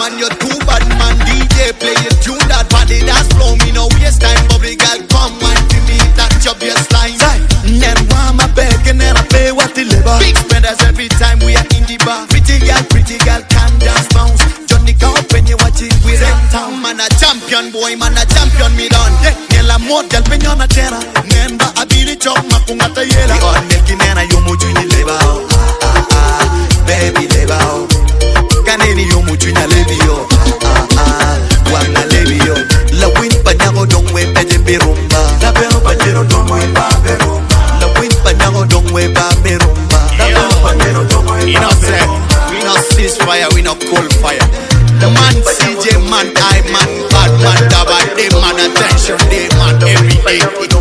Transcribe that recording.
man, you're too bad man. DJ play a tune that body that's flow. Me no waste time, bubble girl, come wine to me. That's your baseline. Then why my beg and then I pay what the labor. Big spenders every time we are in the bar. Pretty girl can dance bounce. Johnny come when you watch it with them town. Man a champion boy, man a champion me done. Nela more girl when you're not terra. Nemba abili chop makungata yela. We all making nena yomu juni labor. Baby labor. Kaneni yomu juni labor. Wana labor. La win panyago don't we peje birumba. La pero panjero don't we ba birumba. La win panyago don't we ba birumba. La pero panjero don't we ba birumba. We no ceasefire, we no cold fire. The man CJ man, I man, bad man, dabba, they man attention, they man every day.